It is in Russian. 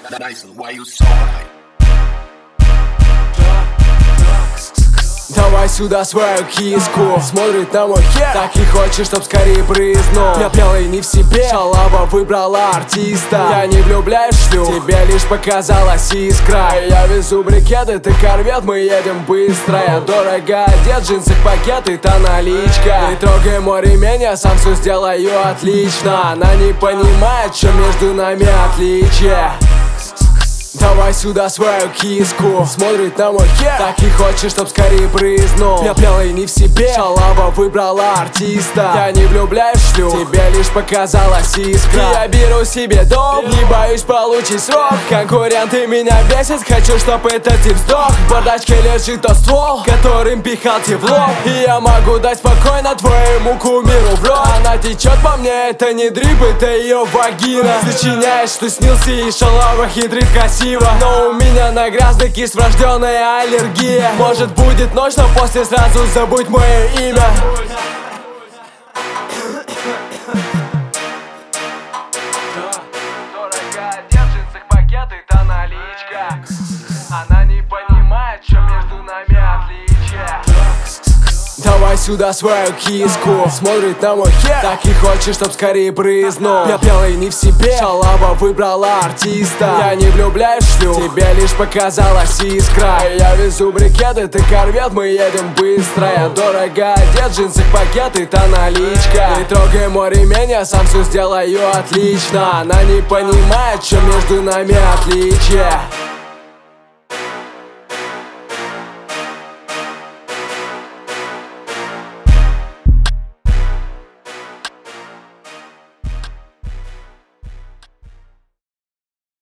Dyson, why you so high? Давай сюда свою киску. Смотрит на мой хер, так и хочет, чтоб скорее брызнул. Я пьяный не в себе, шалава выбрала артиста. Я не влюбляюсь в шлюх, тебе лишь показалась искра. Я везу брикеты, ты корвет, мы едем быстро. Я дорого одет, джинсы, пакеты, та наличка. Не трогай мой ремень, я сам все сделаю отлично. Она не понимает, что между нами отличие. Давай сюда свою киску. Смотрит на мой хер, так и хочет, чтоб скорее брызнул. Я пьяный не в себе, шалава выбрала артиста. Я не влюбляюсь в шлюх, тебе лишь показалась искра. Я беру себе дом, не боюсь получить срок. Конкуренты меня бесят, хочу, чтоб этот тип сдох. В бардачке лежит тот ствол, которым пихал тебе в лоб. И я могу дать спокойно твоему кумиру в рот. Она течет по мне, это не дрип, это ее вагина. Сочиняешь, что снился, и шалава хитрит красиво. Но у меня на грязный кисть врожденная аллергия. Может будет ночь, но после сразу забудь мое имя. Дорого одет, в джинсах пакеты, та наличка. Она не понимает, что между нами отличие. Давай сюда свою киску. Смотрит на мой хер, так и хочет, чтоб скорее брызнул. Я пьяный не в себе, шалава выбрала артиста. Я не влюбляюсь в шлюх, тебе лишь показалась искра. Я везу брикеты, ты корвет, мы едем быстро. Я дорого одет, джинсы, пакеты, та наличка. Не трогай мой ремень, я сам все сделаю отлично. Она не понимает, что между нами отличие.